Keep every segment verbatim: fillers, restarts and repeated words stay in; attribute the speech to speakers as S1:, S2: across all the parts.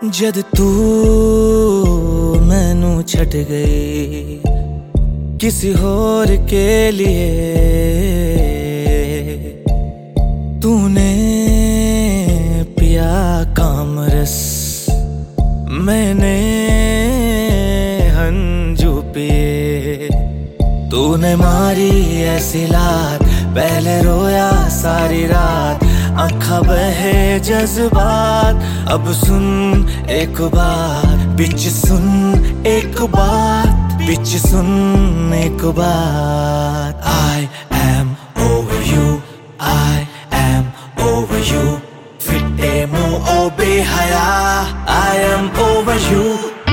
S1: जद तू मैनू छड़ गई किसी होर के लिए, तूने पिया कामरस मैंने हंजू पिए। तूने मारी ऐसी लात पहले रोया सारी रात, आँखा बहे जज्बात। अब सुन एक बार बिच सुन एक बात बिच सुन एक बात। I am over you, I am over you, फिटे मुँह ओ बेहया। I am over you।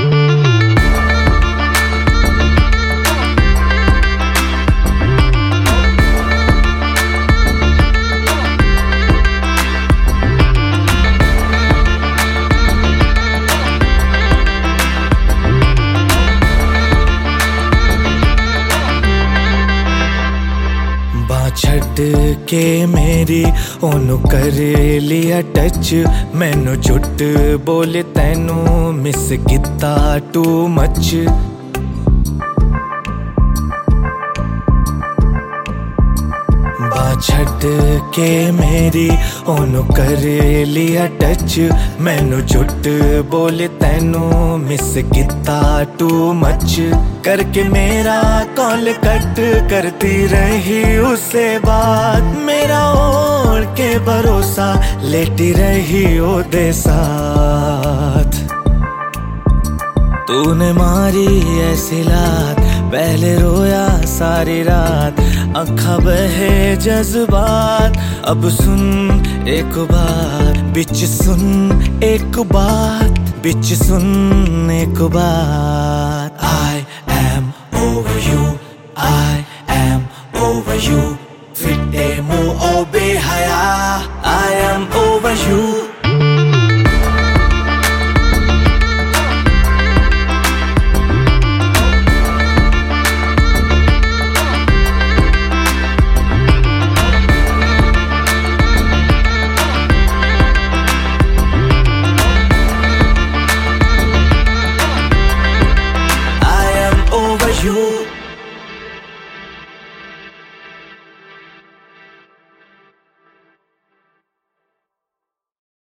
S1: छड़ के मेरी ओनू कर लिया टच, मैनू झूठ बोले तैनू मिस किता टू मच। छड़ के मेरी ओनू कर लिया टच, मैनू झूठ बोले तैनू मिस किता टू मच। करके मेरा कॉल कट करती रही उससे बात, मेरा ओढ़ के भरोसा लेटी रही ओदे साथ। तूने मारी ऐसी लात पहले रोया सारी रात, आँखा बहे जज्बात। अब सुन एक बात बिच सुन एक बात बिच सुन एक बात।